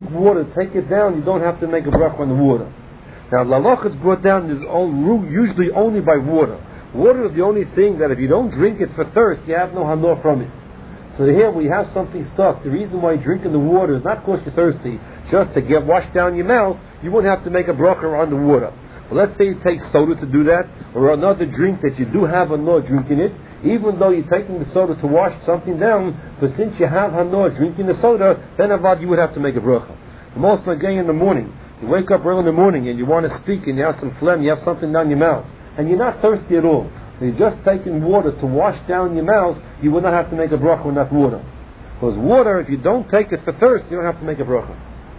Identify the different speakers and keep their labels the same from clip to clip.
Speaker 1: water, take it down, you don't have to make a bracha on the water. Now, lalach is brought down usually only by water. Water is the only thing that if you don't drink it for thirst, you have no hanor from it. So here we have something stuck. The reason why drinking the water is not because you're thirsty, just to get washed down your mouth, you wouldn't have to make a bracha on the water. But let's say you take soda to do that, or another drink that you do have hanor drinking it, even though you're taking the soda to wash something down, but since you have hanor drinking the soda, then avad you would have to make a bracha. Most again in the morning, you wake up early in the morning and you want to speak and you have some phlegm, you have something down your mouth, and you're not thirsty at all. So you're just taking water to wash down your mouth, you will not have to make a bracha with that water. Because water, if you don't take it for thirst, you don't have to make a bracha.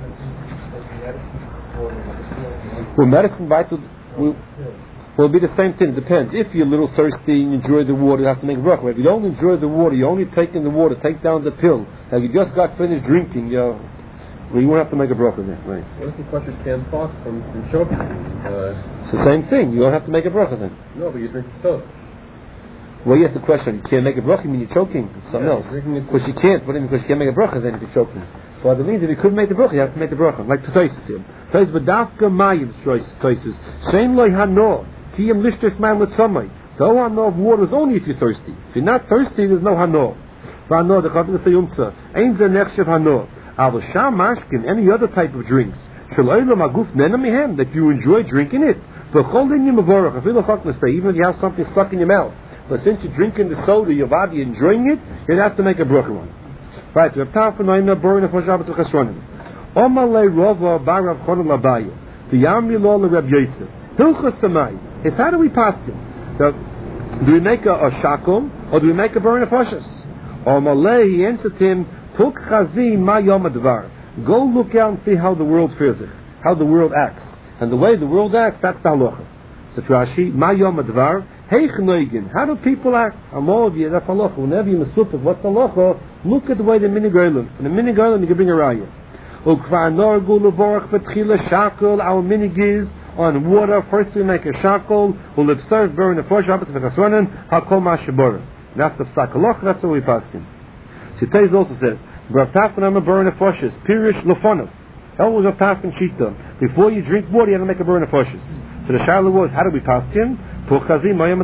Speaker 1: Well, medicine will be the same thing. It depends. If you're a little thirsty and you enjoy the water, you have to make a bracha. If you don't enjoy the water, you're only taking the water, take down the pill. Like you just got finished drinking, you won't have to make a bracha then. Right.
Speaker 2: What if you can't talk from choking?
Speaker 1: It's the same thing. You don't have to make a bracha then.
Speaker 2: No, but you drink soda.
Speaker 1: Well, yes, the question. You can't make a bracha, you mean you're choking. It's something else. Because you can't. What do you mean? Because you can't make a bracha then if you're choking. Well, that means if you couldn't make the bracha, you have to make the bracha. Like Tosis here. Tosis, but dafka mayim, Tosis. Shein loy hanor. Kiyam lishtes mayim l'tzamay. So hanor of water is only if you're thirsty. If you're not thirsty, there's no hanor. V'hanor, the chavim say yumtza. Ein zer nechshev hanor. Al sham mashkin, any other type of drinks. Shaloylam aguf nena mihem, that you enjoy drinking it. V'chol din yim avorach. I feel like say, even if you have something stuck in your mouth. But since you're drinking the soda, your body enjoying it, you'd have to make a bracha on. Right, we have time for Noina, Borin, and Shabbos, and Chesronim. Omalei Rova, Barav, Chonel, Abaya, the Yamri Lola, Reb Yosef. Hilchos Samai. It's how do we pass him? So, do we make a shakel, or do we make a Borin of Hoshas? Omalei, he answered him, Puk Chazim, Ma Yom Advar. Go look out and see how the world feels it, how the world acts. And the way the world acts, that's the halacha. So Rashi, Ma Yom Advar. Hey Chnoigin, how do people act? I'm all of you, that's halacha. Whenever you're masupik, what's the halacha? Look at the way the minigoylim. In the minigoylim, you can bring a raya. Ukvar norgu levorach betchila shakel. Our minig is on water. First we make a shakel. We'll observe burn the first Shabbos v'chasronin hakol ma'ashabora. That's the psak halacha. That's what we pass him. So Teiz also says, "B'rabtafan burn the foshes pirish lefonov." That was a tafan shita. Before you drink water, you have to make a burn the foshes. So the shaila was, how do we pass him? And the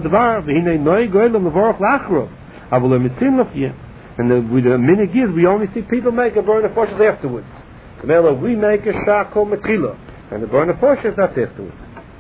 Speaker 1: minig is we only see people make a burn of foshes afterwards. So now we make a shakol metila, and the burn of foshes that's afterwards.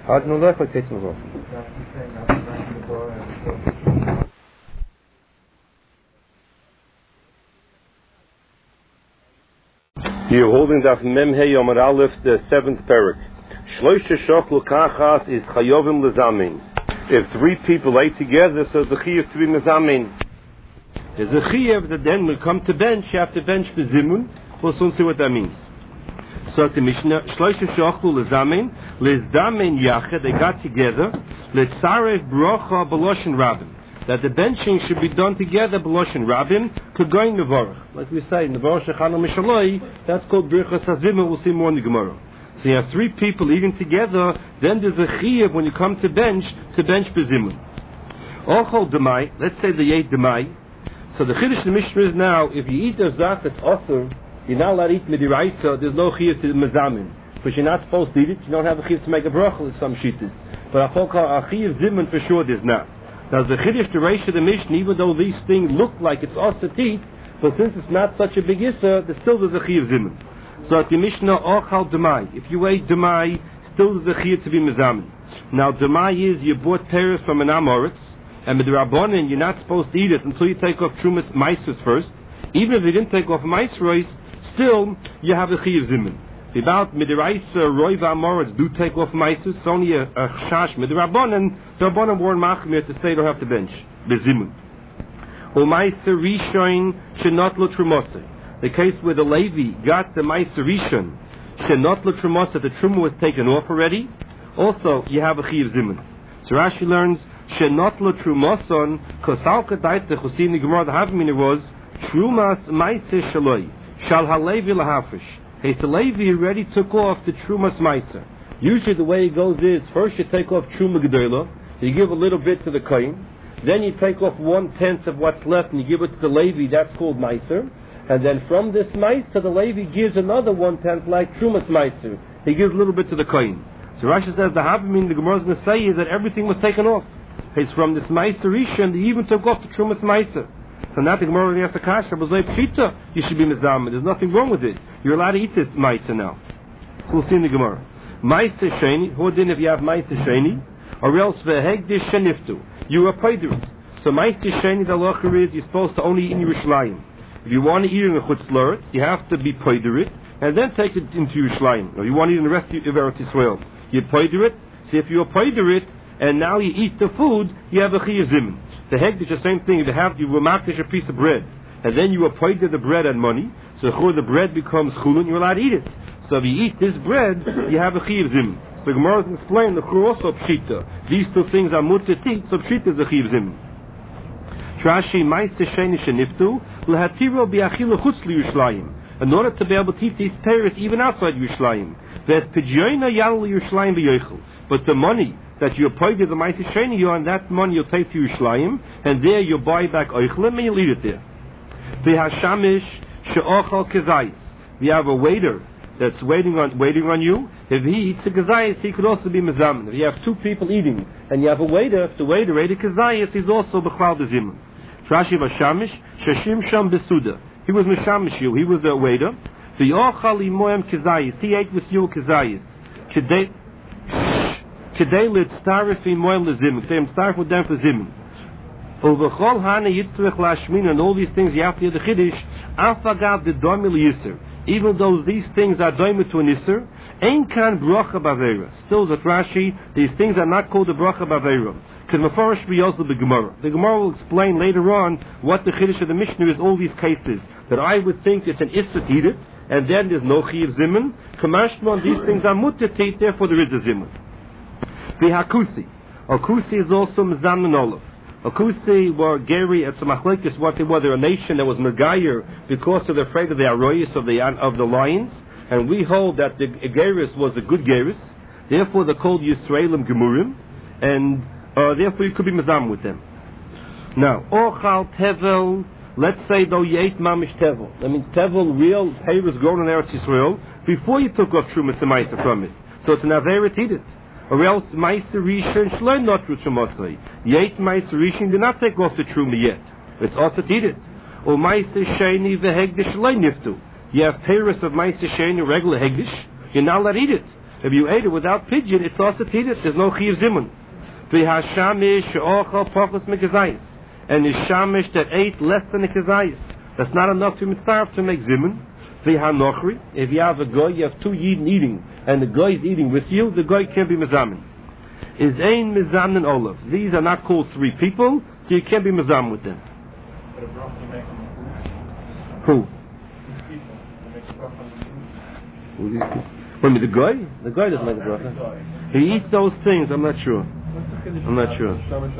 Speaker 3: You're holding Daf Mem Hey Yomar Aleph, the 7th parak. Shloisha shoklu kachas is chayovim lezamin. If 3 people ate together, so the chiyuv to be mezamin. There's a chiyuv that then will come to bench, you have to bench the zimun. We'll soon see what that means. So the Mishnah, Shloisha shoklu lezamin, lezdamin yached, they got together, letzarev brocha beloshin rabim. That the benching should be done together, beloshin rabim, kagoyin nevorach. Like we say, nevorach shechana mishaloi, that's called birchas hazimah, we'll see more in the Gemara. So you have 3 people eating together, then there's a chiyuv when you come to bench bezimun. Ochol demai, let's say they ate demai. So the chiddush in the Mishnah is now, if you eat a zak that's osur, you're not allowed to eat midiraisa, there's no chiyuv to mezamin. But you're not supposed to eat it, you don't have a chiyuv to make a bracha with some shittas. But a chiyuv zimun for sure there's not. Now the chiddush, the reish of the Mishnah, even though these things look like it's osur to eat, but since it's not such a big issa, there's still a chiyuv zimun. So at the Mishnah, ochal demai. If you ate demai, still there's a chiyuv to be mezamin. Now demai is you bought pears from an amoritz, and with the rabbanon you're not supposed to eat it until you take off trumas meisus first. Even if you didn't take off meisus, still you have a chiyuv zimun. About midiraisa roiva amoritz do take off meisus. It's only a chash with the rabbanon warn machmir to say they don't have to bench bezimun. U'meiser rishoin shenot lo trumosei. The case where the Levi got the Meiser Rishon, Shenot L'Trumos, the Truma was taken off already. Also, you have a Chiyuv Zimun. So Rashi learns, Shenot L'Trumoson, Kosalka Daita Chusin, the Gemara, the Havamina was, Trumas Meiser Shaloi, Shal HaLevi L'Hafish. Hey, the Levi already took off the Trumas Meiser. Usually the way it goes is, first you take off Truma Gedolah, you give a little bit to the Kohen, then you take off 1/10 of what's left and you give it to the Levi, that's called Meiser.
Speaker 1: And then from this Meiser, the Levi gives another 1/10 like Trumas Meiser. He gives a little bit to the Kohen. So Rashi says the Havamim, the Gemara is going to say is that everything was taken off. It's from this Meiser Rishon, they even took off the Trumas Meiser. So now the Gemara already has the Kasha, was like Pshita, you should be Mizam. There's nothing wrong with it. You're allowed to eat this Meiser now. So we'll see in the Gemara. Meiser Sheni, who then if you have Meiser Sheni, or else Vehegdish Sheniftu, you are paid it. So Meiser Sheni, the halacha is you're supposed to only eat in Yerushalayim. If you want to eat in a Chutz La'aretz, you have to be paid it, and then take it into Yerushalayim. Or you want to eat in the rest of Eretz Yisrael. You paid it, so if you paid it, and now you eat the food, you have a Chiyuv Zimun. The Hegdish, the same thing, you will makdish a piece of bread, and then you paid the bread and money, so the bread becomes chulun, you're allowed to eat it. So if you eat this bread, you have a Chiyuv Zimun. So Gemara is explaining the Chur also Pshita. These two things are mutter to eat, so Pshita is a Chiyuv Zimun. Trashi Meiser Sheni Sheniftu L'hatiro Bi'achilu Chutz L'Yerushalayim. In order to be able to eat these terrorists even outside Yerushalayim. There's Pidyoina Yal Yerushalayim B'Yochel. But the money that you paid the Meiser Sheni, you on that money you'll take to Yerushalayim, and there you buy back Oichlim and you'll eat it there. V'hashamish She'ochal Kezayis. We have a waiter that's waiting on you. If he eats a Kezayis, he could also be Mezam. If you have two people eating, and you have a waiter, if the waiter ate a Kezayis, he's also B'chal B'Zimun. Rashi Vashamish Shashim Sham Besuda. He was Mishamish you. He was a waiter. V'yochal imoyam Kezayis. He ate with you Kezayis. Today let's start with imoyam lezimun. Today I'm starting with them for zimun. Uvechol hana yitzrich lashmin, and all these things you have to hear the chiddush. Afagav the domil yisr. Even though these things are doimed to an yisr, ein kan bracha bavera. Still, that Rashi, these things are not called a bracha bavera. Because mafarish be also the Gemara. The Gemara will explain later on what the chiddush of the Mishnah is. All these cases that I would think it's an yisr to eat it, and then there's no chiyuv zimun. Kamashmon, these things are mutter to eat, therefore there is a zimun. The Hakusi. Hakusi is also Mizam and Olav. Hakusi were Geri at Samachlekis, what they were. They're a nation that was Megayer because of the afraid of the Aroyas of the lions. And we hold that the Geris was a good Geris. Therefore they're called Yisraelim Gemurim. And therefore you could be Mizam with them. Now, Ochal Tevel, let's say though you ate Mamish Tevel. That means Tevel, real hay was grown in Eretz Yisrael before you took off Trumas and Meiser from it. So it's an Avera to eat it. Or else Meiser Rishon Shlein not Ruchomosai. Yet Meiser Rishon did not take off the Truma yet. It's also to eat it. Or Meiser Sheni Vehegdish Shlein Niftu. You have Paris of Meiser Sheni, regular Hegdish. You're not allowed to eat it. If you ate it without pigeon, it's also to eat it. There's no Chiyuv Zimun. V'hashamish She'ochal Pachos Mekazayis. And the Shamish that ate less than a Kezayis. That's not enough to mitzvah to make Zimun. V'hanochri. If you have a goy, you have two Yidden eating, and the goy is eating with you, the goy can't be Mizamin. Is ein Mizamin Olav. These are not called three people, so you can't be Mizam with them. Who? Wait, the goy? The goy doesn't make a bracha. He eats those things, I'm not sure. I'm not sure.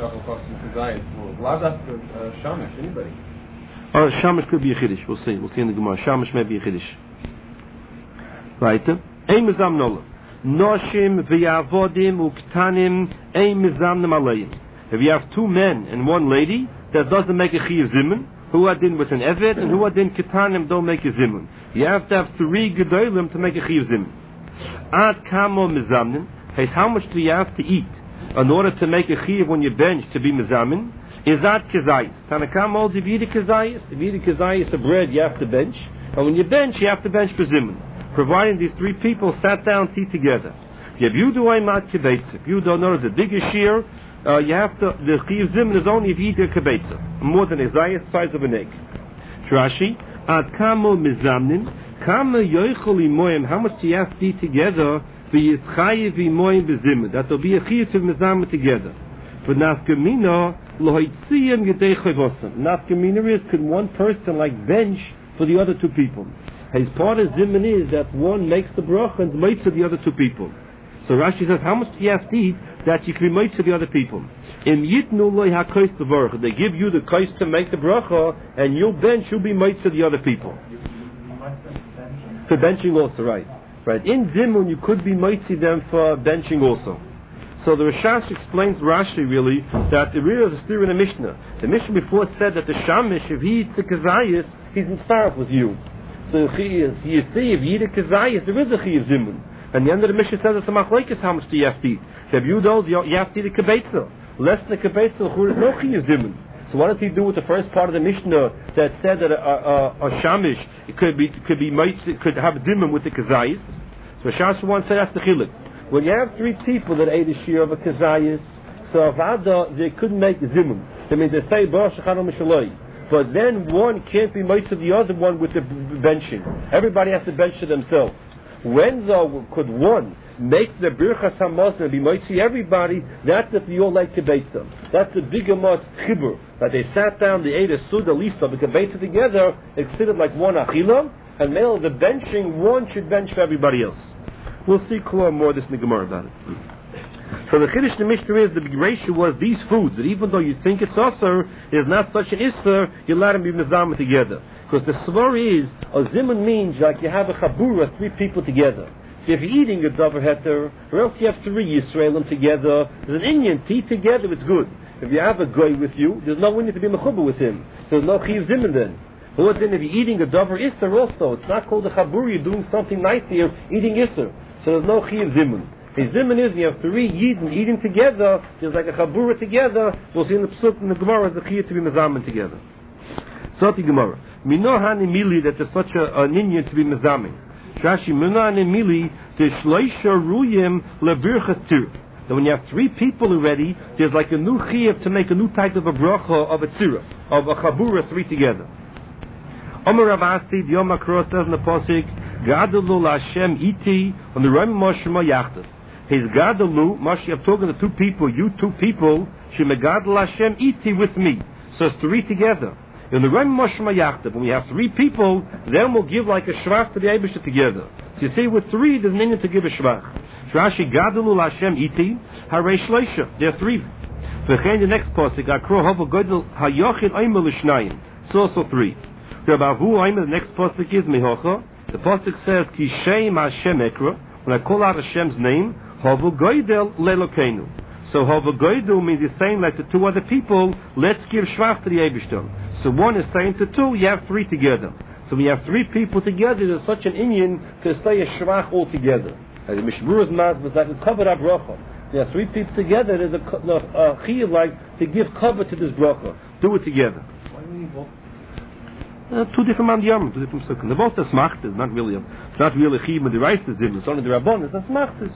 Speaker 2: Anybody.
Speaker 1: Oh, Shamish could be a Chiddush. We'll see. We'll see in the Gemara. Shamish may be a Chiddush. Right? Ein mizam nolav. Noshim v'yavodim uktanim ein mizam nemalayim. If you have two men and one lady, that doesn't make a Chiyuv Zimun. Who are din with an Evet and who are din ketanim don't make a Zimun. You have to have three gedolim to make a Chiyuv Zimun. Ad kamo mizamnim. How much do you have to eat in order to make a Chiyuv when you bench to be mizamin? Is that Kezayis? Tanakam holds if you eat a Kezayis, the bread you have to bench, and when you bench for Zimun. Providing these three people sat down to eat together. If you do Aymat Kebetza, if you don't know the biggest shear, you have to, the Chiyuv Zimun is only if you eat a Kebetza, more than a Zayis size of an egg. Rashi, Ad Kamo Mizamnin, Kamo Yoichol Imoyim, how much do you have to eat together, V'yitchayiv Imoyim B'Zimun, that will be a Chiyuv Mizamnin together. For Nafkamina, Lohitziyim Yedei Chayvosam. Nafkamina is, could one person like bench for the other two people? His part of Zimun is that one makes the bracha and makes to the other two people. So Rashi says, how much do you have to eat that you can make to the other people? In Yitnu Loi HaKois T'Varach, they give you the kois to make the bracha, and you'll bench, you'll be made to the other people. For benching also, right. Right. In Zimun, you could be mighty them for benching also. So the Rashash explains Rashi really that the real is a steer in the Mishnah. The Mishnah before said that the Shamish, if he eats a Kezayis, he's in starve with you. So you see, if you eat a kazayas, there is a chi of zimun. And the end of the Mishnah says it's a machlekes, how much do you have to eat? If you don't, you have to eat a kibetza. Less than a kibetza, there's no chi of zimun. So what does he do with the first part of the Mishnah that said that a shamish could have zimun with the kazayas? So Shas one said that's the chiluk. When you have three people that ate a shir of a kazayas, so avada they couldn't make zimun. I mean they say baruch shechanu mishaloi. But then one can't be made to the other one with the benching. Everybody has to bench to themselves. When though could one make the birchas hamazon and be made to everybody? That's if you all like kibbetza. That's the bigger most chibur. That they sat down, they ate a suda lisa, the kibbetza together, considered like one achila, and male the benching, one should bench for everybody else. We'll see more this in the Gemara about it. So the Chiddush the Mishnah is the big ratio was these foods that even though you think it's Asr, is not such an Isser, you let them be Mizama together. Because the Svar is, a Zimun means like you have a Chabura, three people together. So if you're eating a Dover Heter, or else you have three Yisraelim together, there's an Indian, tea together, it's good. If you have a Goy with you, there's no need to be Mechuba with him. So there's no Chiv Zimun then. But then if you're eating a Dover Isser also, it's not called a Chabura, you're doing something nice here, eating Isser. So there's no Chiv Zimun. The zimun is you have three yidden eating together. There's like a chabura together. We'll see in the Pesuk in the Gemara as the chiyah to be mezamen together. So the Gemara minohan imili that there's such an Indian to be mezamen. Rashi minohan imili the shleisha ruyim lebirchas tir. That when you have three people already, there's like a new chiyah to make a new type of a bracha of a tzira of a chabura three together. Omer Rav Asi the Yom HaKros says in the Pasuk Gadolu Lashem iti on the Ram Moshe Yachtav. His Gadalu, Moshe, I'm talking to two people, you two people, Shemegadol Hashem iti with me. So it's three together. In the Ram Moshe Yachtav, when we have three people, then we'll give like a shvach to the Eibusha together. So you see, with three, there's an Indian to give a shvach. Rashi Gadalu Lashem iti, Harei Shleisha. There are three. V'chein the next pasuk, Akro Hava Gadol Hayochid Oimel L'Shnayim. It's also three. Rabbi Avu Oimel, the next pasuk is Mehocha. The pasuk says, Ki Shem Hashem Ekra. When I call out Hashem's name, Havu Goydel Lelokeinu. So Havu Goydel means he's saying like the two other people, let's give shvach to the Eibishter. So one is saying to two, you have three together. So when you have three people together, there's such an Indian to say a shvach all together. And the Mishmur's mouth was like a cover up bracha. You have three people together, there's a chiyuv like to give cover to this bracha. Do it together.
Speaker 2: Why do we need both?
Speaker 1: Two different mandiyam, two different sukkah. They're both the smachtas, not really a chiyuv with the rice is in. It's only the rabban, it's a smachtas.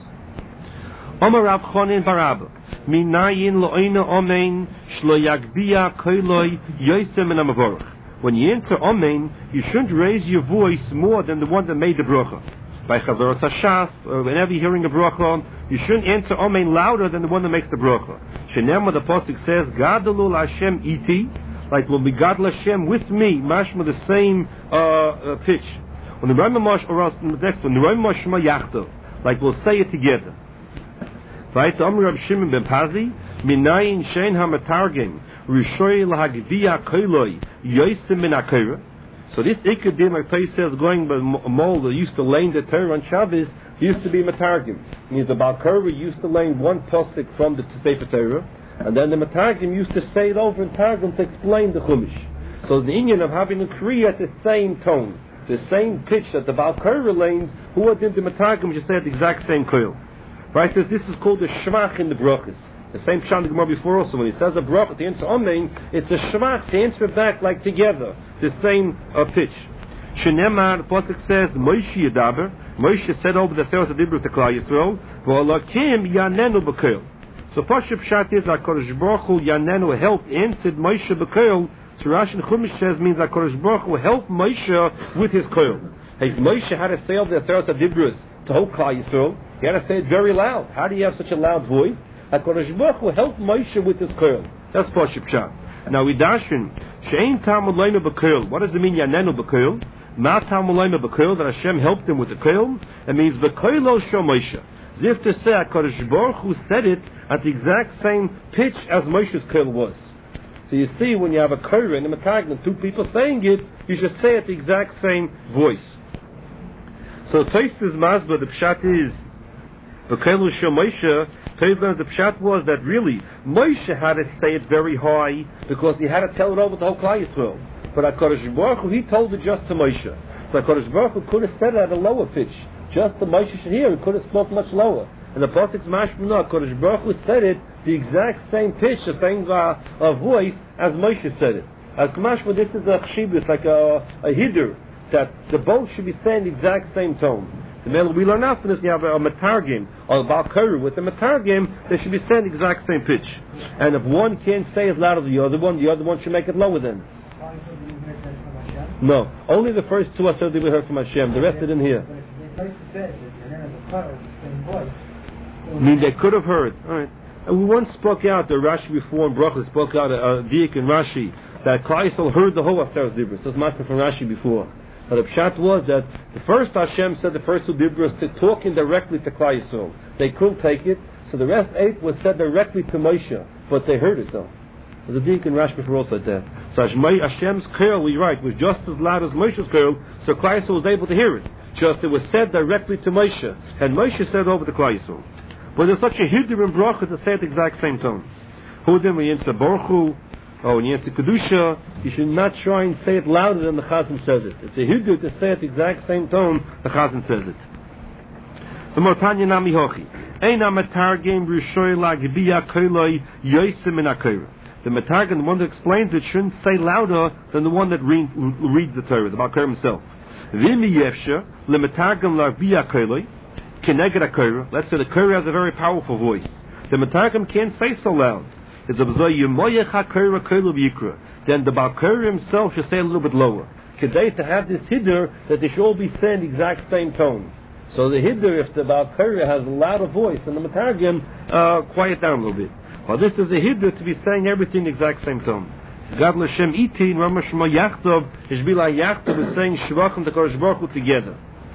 Speaker 1: Omer Rav Chonin Barabba Minayin Lo'ina Omein Shlo Yagbiya Koiloi Yosem and Amavorach. When you answer Omein, you shouldn't raise your voice more than the one that made the bracha. By Chavarot HaShas, or whenever you're hearing a bracha, you shouldn't answer Omein louder than the one that makes the bracha. Shenema the Pasuk says, Gadolul Hashem iti, like will be Gadol Hashem with me, mashma the same pitch. When the Rambam Mosh, or else the next one, the Rambam Mosh Shema Yachto, like we'll say it together. Right, Amr Rav Shimon ben Pazi, Minayin Shein HaMatargim, Rishoy LaHagviya Koiloi, Yosim Min HaKoira. So this Ikadim, like Tais says, going by a mole that used to lane the Torah on Shabbos, used to be Matargim. Means the Balkara used to lane one postic from the Sefer Torah, and then the Matargim used to say it over in Targum to explain the Chumash. So the Indian of having a Kriya at the same tone, the same pitch that the Balkara lanes, who did the Matargim just said the exact same koil. Right, so this is called the shvach in the brachas. The same pshat the Gemara before also. When he says a brach to answer Amen, it's a shvach to answer back like together, the same pitch. Shenemar, the pasuk says, Moshe Yadaber. Moshe said over the Sefer Dibros to Klal Yisrael, V'alakim Yanenu B'Koil. So pasuk pshat is that Kodesh Baruch Hu Yanenu helped answered Moshe B'Koil. So Rashi and Chumash says means that Kodesh Baruch Hu helped Moshe with his koil. Hey, Moshe had to say over the Sefer Dibros to hold Klal Yisrael. He had to say it very loud. How do you have such a loud voice? HaKadosh Baruch Hu helped Moshe with his koil. That's Pashup Pshat. Now we dashin she'ein Talmud Leinu b'koil. What does it mean Yanenu b'koil? Ma Talmud Leinu b'koil that Hashem helped him with the koil. It means b'koilo shel Moshe. As if to say HaKadosh Baruch Hu said it at the exact same pitch as Moshe's koil was. So you see, when you have a koil and a matagna, two people saying it, you should say it the exact same voice. So Tosfos Masber, the pshat is B'Keilu Shel Moshe. The pshat was that really Moshe had to say it very high because he had to tell it over to the whole Klal Yisrael. But HaKadosh Baruch Hu, he told it just to Moshe. So HaKadosh Baruch Hu could have said it at a lower pitch. Just the Moshe should hear. He could have spoken much lower. And the Pasuk's mashma, HaKadosh Baruch Hu said it the exact same pitch, the same voice as Moshe said it. As mashma, this is a chshibus, like a hidur, that the both should be saying the exact same tone. The male we learn out from this, you have a matargim or a balkuru. With the matargim, they should be saying the exact same pitch. And if one can't say it louder than the other one should make it lower then. No, only the first two are said that we heard from Hashem. The rest they didn't hear. I mean, they could have heard. All right. And we once spoke out, the Rashi before in Bracha spoke out, Diak and Rashi, that Klal Yisrael heard the whole Aseret Dibros. That's master from Rashi before. But the pshat was that the first Hashem said the first two Dibros to talking directly to Klal Yisrael. They couldn't take it, so the rest 8 was said directly to Moshe, but they heard it though. There's a Diak and Rashi before also said that. So Hashem's Kol, you're right, was just as loud as Moshe's Kol, so Klal Yisrael was able to hear it. Just it was said directly to Moshe, and Moshe said over to Klal Yisrael. But there's such a hidur in bracha to say it the exact same tone. Who then when you answer Baruch Hu, or when you answer Kedusha, you should not try and say it louder than the Chazan says it. It's a hidur to say it the exact same tone the Chazan says it. The Mortanya Nami Hochi. Eina Matargim Rishoy Lagbiya Koiloi Yosim in Akira. The Matargim, the one that explains it, shouldn't say louder than the one that reads the Torah, the Balkar himself. Vimi Yefsha, Le Matargim Lagbiya Koiloi. Let's say the Korah has a very powerful voice. The Matargim can't say so loud. Then the Balkar himself should say a little bit lower. Today to have this hidur that they should all be saying the exact same tone. So the hidur, if the Balkar has a louder voice, and the Matargim quiet down a little bit. Well, this is a hidur to be saying everything the exact same tone. God Lashem Iti and Rama Shema Yachtov, Ishbila Yachtov is saying Shvachim to Kodesh Baruch Hu together.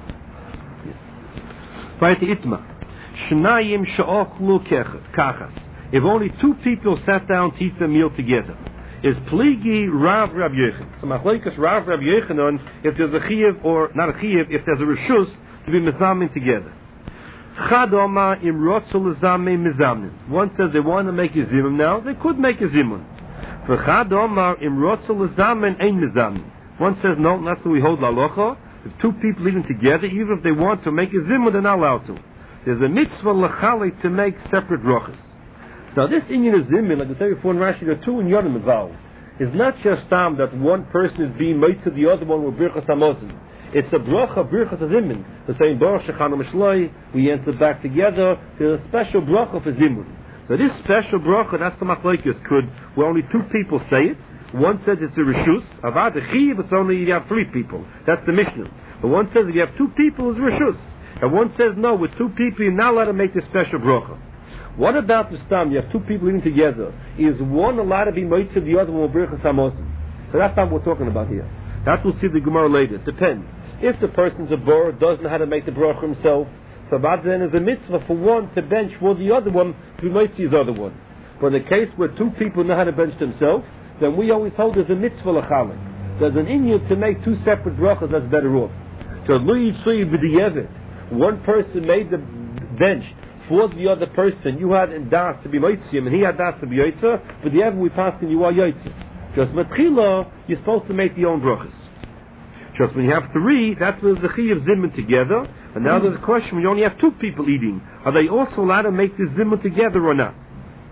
Speaker 1: If only 2 people sat down to eat the meal together, is pligi Rav Yechon. So machlokes Rav Yechonon, if there's a chiyuv or not a chiyuv, if there's a reshus to be mezamin together. Chadoma imrotzu lezamin mezamin. One says they want to make a zimun now, they could make a zimun. For Chadoma imrotzu lezamin ein mezamin. One says no, that's what we hold lalocha. If 2 people even together, even if they want to make a zimun, they're not allowed to. There's a mitzvah lachali to make separate brachas. Now this inyan of zimun, like I said before in Rashi, there are 2 inyanim involved. It's not just time that one person is being made to the other one with birchas hamazon. It's a bracha birchas zimun. The same baruch shechanu mishloi, we answer back together. There's a special bracha for zimun. So this special bracha, that's the machlokes, where only 2 people say it. One says it's a reshus. Avad the chiv is only you have 3 people. That's the Mishnah. But one says if you have 2 people, it's reshus. And one says no, with 2 people you're not allowed to make this special bracha. What about the stam? You have 2 people eating together. Is one allowed to be made to the other one with birchas hamazon? So that's not what we're talking about here. That we'll see the Gemara later. It depends. If the person's a bor, doesn't know how to make the bracha himself, so that then is a mitzvah for one to bench for the other one to be made to his other one. But in the case where 2 people know how to bench themselves, then we always hold there's a mitzvah l'chalik. There's an inyan to make 2 separate brachas that's better off. So one person made the bench for the other person. You had in das to be moitzim, and he had das to be yoitza. But the ever we pass in you are yoitza. Just matchila, you're supposed to make the own brachas. Just when you have 3, that's when the chiyuv zimun together. And now there's a question: when you only have 2 people eating, are they also allowed to make the zimun together or not?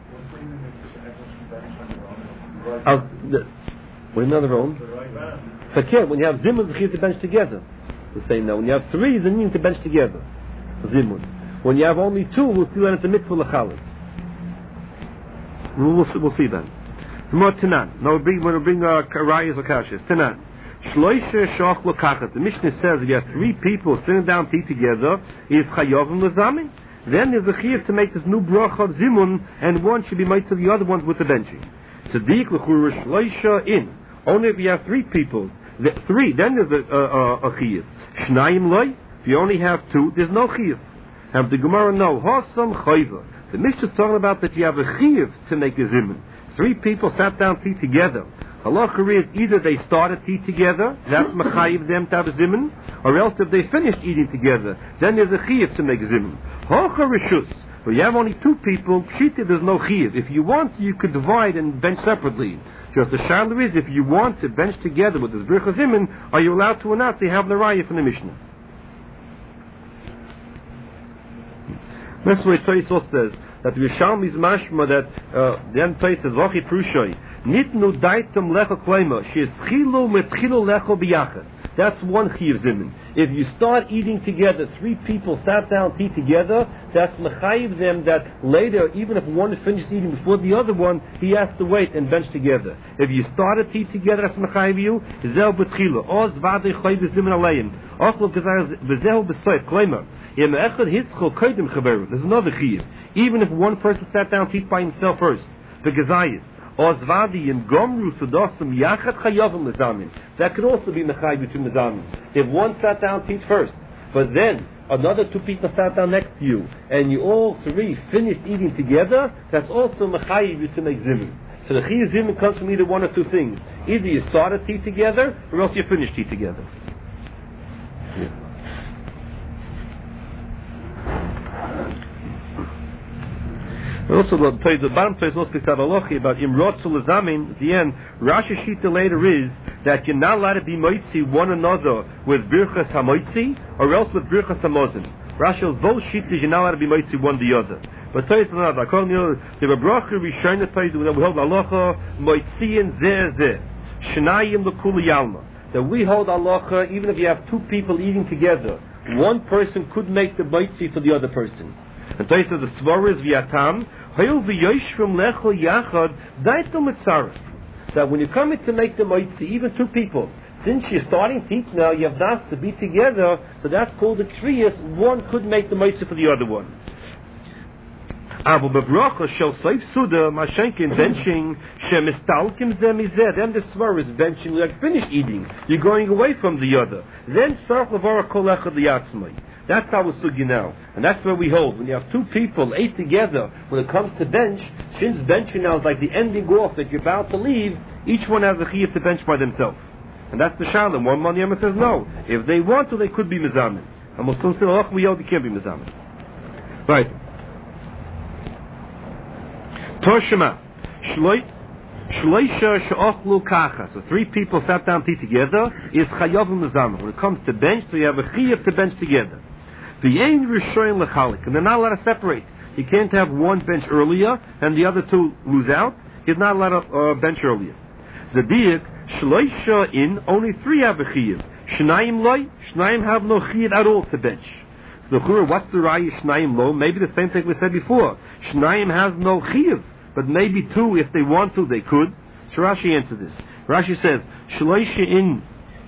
Speaker 1: With another own. Fakir, when you have zimun, the chiyuv to bench together. The same now. When you have 3, then you need to bench together. Zimun. When you have only 2, we'll see when it's a mitzvah l'chalit. We'll see then. More Tanan. Now we'll bring Karayas or Kashas. Tanan. Shloisha shoch l'kachat. The Mishnah says if you have 3 people sitting down to eat together, is chayovim l'zamin. Then there's a chiyuv to make this new bracha of zimun, and one should be made to the other ones with the benching. Tzaddik l'chur shloisha in. Only if you have 3 people. 3, then there's a chiyuv. Shnayim loy. If you only have 2, there's no chiyuv. And the Gemara no Hasam Chayva. The Mishnah is talking about that you have a chiyuv to make a zimun. 3 people sat down to eat together. Halacha is either they started to eat together, that's mechayiv them to have a zimun, or else if they finished eating together, then there's a chiyuv to make a zimun. Hocha reshus. But you have only 2 people, pshita there's no chiyuv. If you want, you could divide and bench separately. Just the shaila is, if you want to bench together with this Birchas Zimun, are you allowed to or not? They have the raya from the Mishnah. That's why Tais also says that the Yerushalmi is mashma that the end place says Vachi Prushay Nitnu Daitum Lecho Kleima She'eschilu Metchilu Lecho Biyachad. That's one chiyuv zimun. If you start eating together, three people sat down to eat together, that's mechayiv them that later, even if one finishes eating before the other one, he has to wait and bench together. If you started to eat together, that's mechayiv you. Zel b'tchila. Oz v'adei choy b'zimun alayim. Ochlo v'zehu b'soif. Kleima. There's another chiyuv. Even if one person sat down to eat by himself first, the gazayis. That could also be mechayiv between mezamin. If one sat down to eat first, but then another two people sat down next to you, and you all three finished eating together, that's also mechayiv to make zimun. So the chiyuv zimun comes from either one or two things. Either you started to eat together, or else you finished to eat together. Yeah. Also, the bottom place also speaks about Imrot Sulazamin. At the end, Rashi Shita later is that you're not allowed to be moitzi one another with Birchas HaMoitzi or else with Birchas HaMozin. Rashi's both Shitas, you're not allowed to be moitzi one the other. But Toys is not. According to the Bracha Rishon Toys, we hold halacha moitziin zeh shnayim lekuli yalma. That we hold halacha even if you have two people eating together, one person could make the moitzi for the other person. And Toys says the svara is viatam. That when you come in to make the moitzi, even two people, since you're starting to eat now, you have das to be together, so that's called a kriyas. One could make the moitzi for the other one. Then the svara is benching, like finish eating. You're going away from the other. Then that's our sugi now. And that's where we hold. When you have two people ate together, when it comes to bench, since benching now is like the ending off that you're about to leave, each one has a chiyuv to bench by themselves. And that's the shalom. One man Yama says no. If they want to, they could be mezamin. And we'll still say, oh, we can't be mezamin. Right. Toshima. Shloisha she'ochlu kacha. So three people sat down to eat together is chayavim mezamin. When it comes to bench, so you have a chiyuv to bench together. And they're not allowed to separate. You can't have one bench earlier and the other two lose out. You're not allowed to bench earlier. Zadik, shloisha in, only three have a chiyuv. Shnayim loy, shnayim have no chiyuv at all to bench. So what's the raya shnayim lo? Maybe the same thing we said before. Shnayim has no chiyuv, but maybe two, if they want to, they could. So Rashi answers this. Rashi says, shloisha in,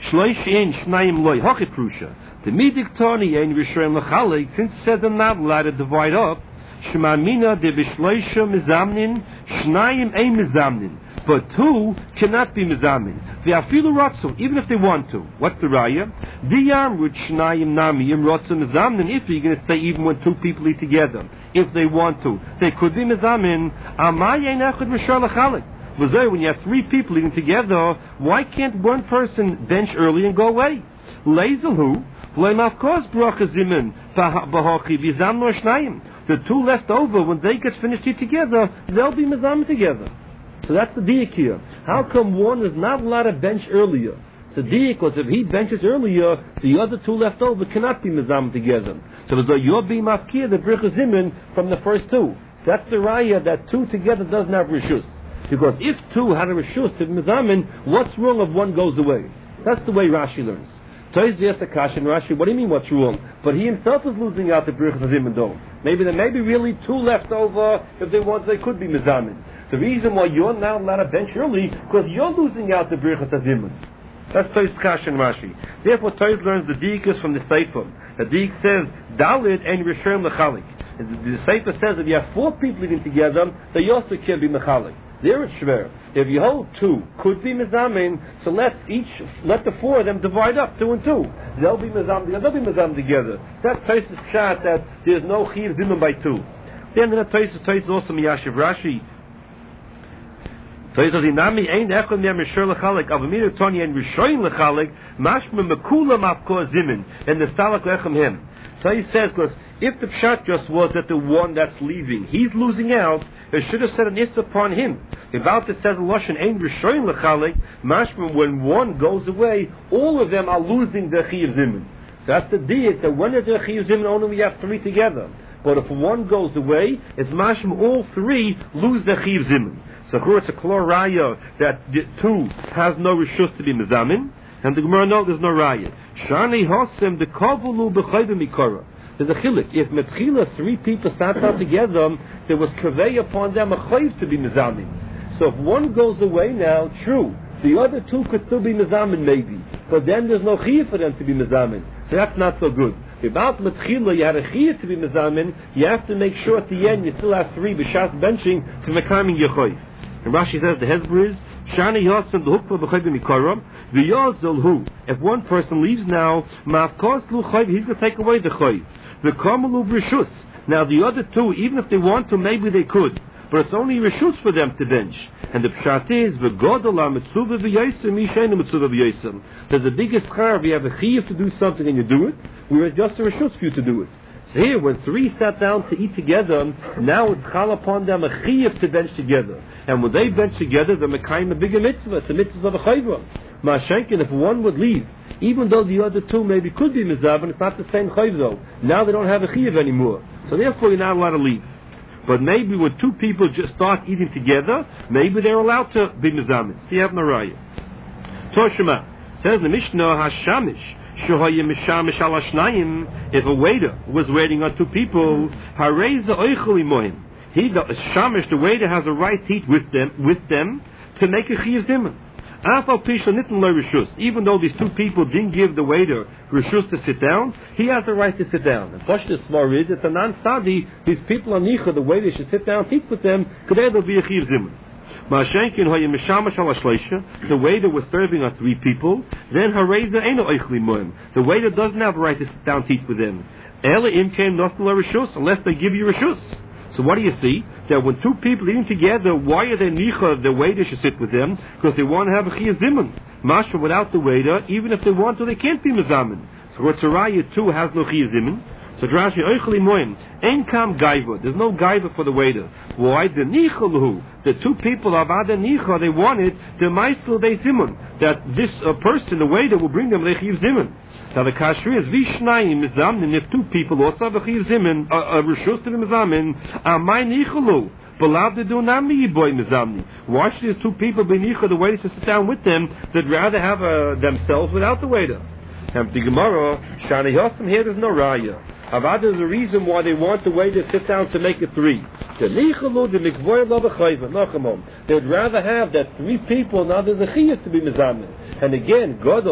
Speaker 1: shnayim loy, hochi prusha. The midik toni ein rishoyim lechalik, since it says they're not allowed to divide up, shemamina de bishloisha mizamnin, shnayim ein mizamnin. But two cannot be mizamin. They are filu rotzu, even if they want to. What's the raya? Diyam with shnayim nami im rotzu mizamin. If you're going to say even when two people eat together, if they want to, they could be mizamin. Amay ein echad rishoy lechalik. When you have three people eating together, why can't one person bench early and go away? Leizelhu. Of course, bracha zimun b'hochi v'zam no shnayim. The two left over, when they get finished eat together, they'll be mizam together. So that's the diak here. How come one is not allowed to bench earlier? So diak was if he benches earlier, the other two left over cannot be mizam together. So as though you're being mafkir the bracha zimun from the first two. That's the raya that two together doesn't have rishus. Because if two had a rishus to mizamin, what's wrong if one goes away? That's the way Rashi learns. Toys Vyasakash and Rashi, what do you mean what's wrong? But he himself is losing out the Birchas Zimun Dom. Maybe there may be really two left over. If they want, they could be Mizamin. The reason why you're now allowed to bench early, because you're losing out the Birchas Zimun. That's Toys Kash and Rashi. Therefore, Toys learns the Dikas from the Sefer. The Dik says, Dalit and Rishon Lechalik. The Sefer says if you have four people eating together, they also can be Mechalik. There it's shver. If you hold two, could be mizamin, so let the four of them divide up, 2 and 2. They'll be mizam together. That Tosfos shot that there's no chiyuv zimun by two. Then the Tosfos also miyashiv Rashi. Tosfos inami ein echad me'amishor lechalik avamir toni and rishoyin lechalik mashma mekulam afkor zimun and the stalak lechem him. So he says, because if the pshat just was that the one that's leaving, he's losing out, it should have said an is upon him. About it says Lashon Ein Rishoyin L'Chalek, mashma when one goes away, all of them are losing their Chiyuv Zimun. So that's the diak that when there's a Chiyuv Zimun, only we have three together. But if one goes away, it's mashma all three lose their Chiyuv Zimun. So of course, it's a klor raya that two has no reshus to be mezamin, and the Gemara knows there's no raya. Shani hosem the kavulu b'chayvim mikora. There's a chilik. If metchila three people sat down together, there was kaveh upon them a chayv to be mezamin. So if one goes away now, true, the other two could still be mezamin maybe, but then there's no chiyuv for them to be mezamin. So that's not so good. About metchila, you had a chiyuv to be mezamin. You have to make sure at the end you still have three b'shas benching to mekaming your chayv. And Rashi says the hezbollah is Shani Yosem the Hukva b'chayvim mikoram v'yozol hu. If one person leaves now, ma'afkos lu chayv, he's going to take away the chayv. V'kamalu b'rishus. Now the other two, even if they want to, maybe they could, but it's only rishus for them to bench. And the pshat is v'godol ha-mitzuvah v'yosem yisheinu mitzuvah v'yosem. There's the biggest char if you have a chiyuv to do something and you do it, whereas just a rishus for you to do it. So here, when three sat down to eat together, now it's chal upon them a chiyuv to bench together. And when they bench together, they're mekayim a bigger mitzvah. It's a mitzvah of a chayvah. Ma'ashenkin, if one would leave, even though the other two maybe could be mizav, it's not the same chayv though. Now they don't have a chiyuv anymore. So therefore, you're not allowed to leave. But maybe when two people just start eating together, maybe they're allowed to be mizamin. See, you have no raya. Toshima says the Mishnah Hashamish. If a waiter was waiting on two people, he, the shamish, the waiter has a right to eat with them to make a chiyuv zimun. Even though these two people didn't give the waiter reshus to sit down, he has the right to sit down. And Pashtus Smar is, it's a non-sadi, these people are nicha, the waiter should sit down and eat with them, because there will be a chiyuv zimun. The waiter was serving on three people, then the waiter doesn't have a right to sit down to eat with them. Unless they give you reshus. So what do you see? That when two people eating together, why are they nicha? The waiter should sit with them because they want to have a chiyuv zimun. Mashma without the waiter, even if they want to, they can't be mezamin. So Rotzaraya too has no chiyuv zimun. So Drashi oichli moim ein kam gaiva. There's no gaiva for the waiter. Why? The nichalu. The two people of Ada Nicha, they wanted the Maisel de Zimun, that this person, the waiter, will bring them Lechiv Zimun. Now the Kashri is Vishnayim Mizamin, if two people also have a Chiv Zimun, a Rishus to the Mizamin, Amai Nichalu, Balav de Dunami Boy Mizamni. Why should these two people be Nicha, the waiter to sit down with them, they'd rather have themselves without the waiter? And the Gemara, Shani Yosem, here there's no Raya. Avad is the reason why they want the waiter to sit down to make it three. They'd rather have that three people, now there's a chiyuv to be mezamin. And again, God